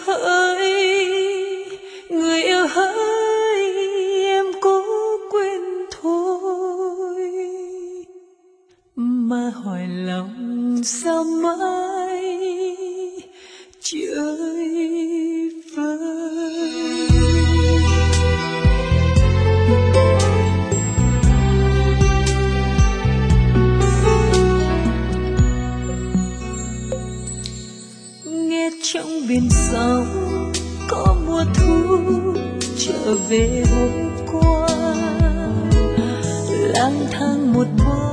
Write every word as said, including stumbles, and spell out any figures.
hỡi, người yêu hỡi, em cố quên thôi, mà hỏi lòng sao mãi chơi vơi. Nghe trong biển sóng có mùa thu trở về hôm qua, lang thang một bóng